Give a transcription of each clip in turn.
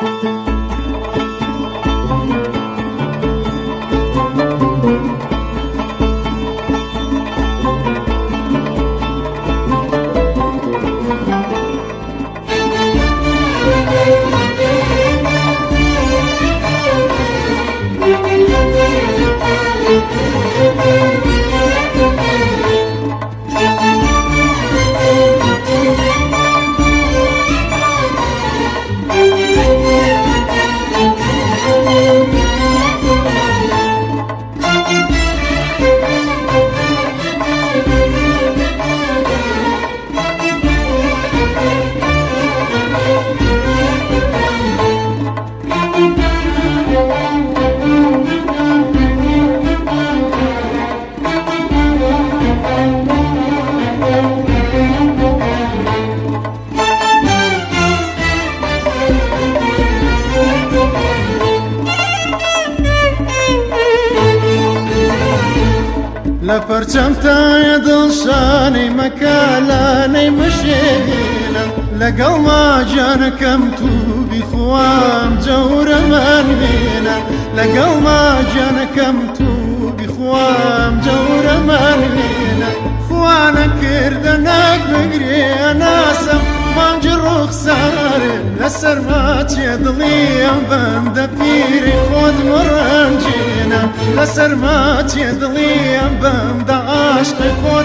لپرچم تای دڵشانەی مەکالانەی مشێنە لەگەڵ ماجانەکەم تو بیخوام جەورە من وێنە لەگەڵ ماجانەکەم تو بیخوام جەورە من وێنە خوا نەکردە نەک بگرێ ناسم مانج ڕوخسارێ لەسەر ماچێ دڵیم بەندە پیری خۆت مڕەنجێنە لەسەر ماچێ دڵیم بەندە عاشقی خۆت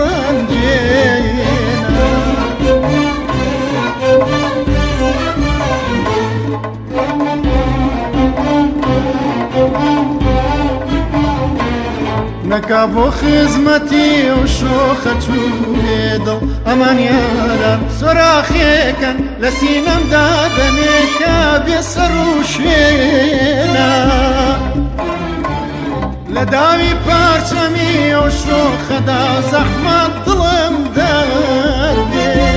مڕەنجێنە نەکا بۆ خزمەتی و شۆخە چووێ دڵ ئەمان یاران سۆراخێکەن لە سینەمدا دەمێکە بێسەر و شوێنە لە داوی پارچەمی و شۆخەدا زەحمەت دڵم دەردێ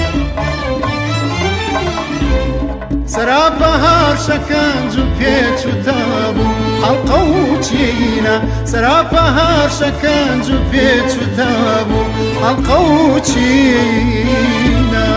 سەراپە هەر شەکەنج و پێچ و تابوو حەڵقە و چینە سەراپە هەر شەکەنج و پێچ و تابوو حەڵقە و چینە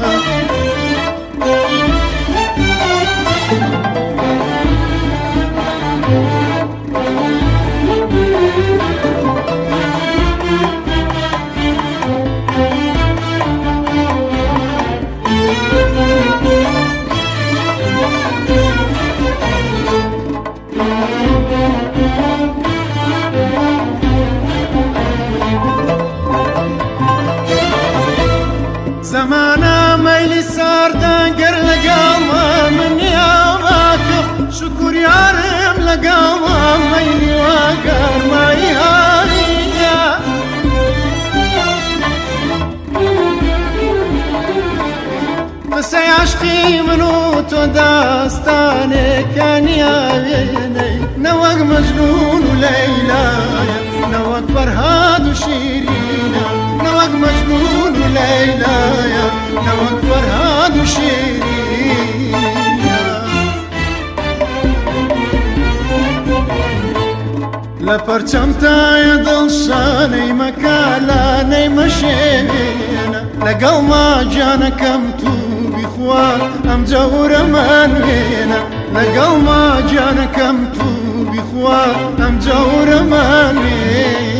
زەمانە مەیلی ساردەنگەر لەگەڵما منیاواکەم شکوریارم لەگەڵما مەیلی واگەرمایی هاوینە قسەی عاشقی من و تۆ داستانێکانیا وێنەی نەوەک مەجنون و لەیلایە نەوەک فەرهاد و شیرینە نەوەک مەجنون و لەیلایە نەوەک فەرهاد و شیرینە لە پەرچەم تایە دڵشانەی مەکالانەی مەشێنە لەگەڵ ماجانەکەم تو بیخوا ئەم جەورە من وێنە لەگەڵ ماجانەکەم تو بیخوا ئەم جەورە من وێنە